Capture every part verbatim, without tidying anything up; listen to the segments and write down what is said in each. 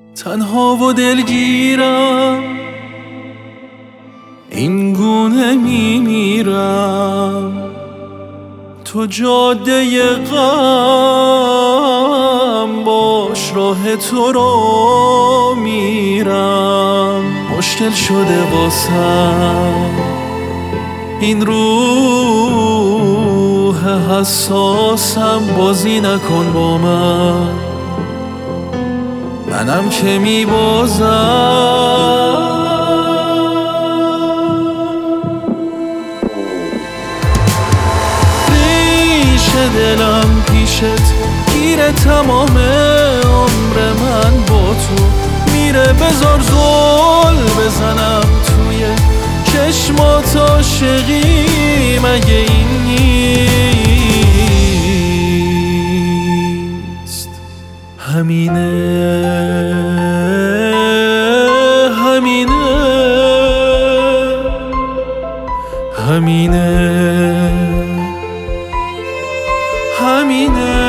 تنها و دلگیرم، این گونه میمیرم. تو جاده غم باش، راه تو رو میرم. مشکل شده واسم این روح حساسم، بازی نکن با من، منم که میبازم. دلم پیشت گیره، تمام عمر من با تو میره. بذار زل بزنم توی چشمات عاشقی، مگه این نیست؟ همینه همینه همینه همینه.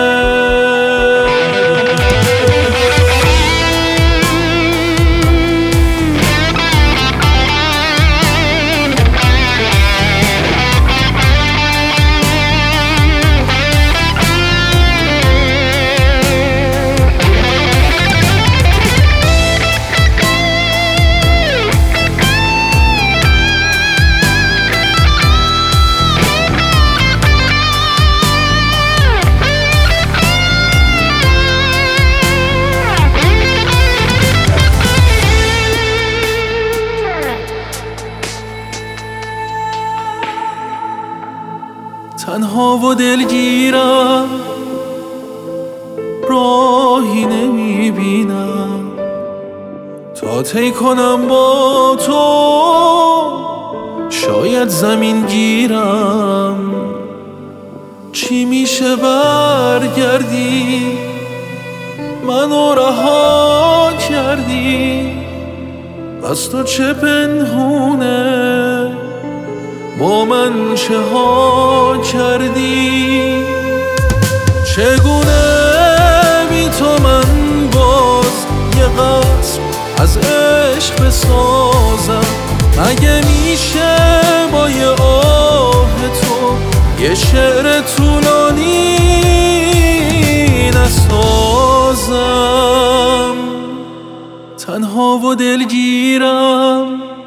تنها و دلگیرم، راهی نمیبینم تا طی کنم با تو. شاید زمین گیرم، چی میشه برگردی، منو رها کردی. از تو چه پنهونه، با من چه ها کردی؟ چگونه بی تو من باز یه قصر از عشق بسازم؟ مگه میشه با یه آه تو یه شعر طولانی نسازم؟ تنها و دلگیرم،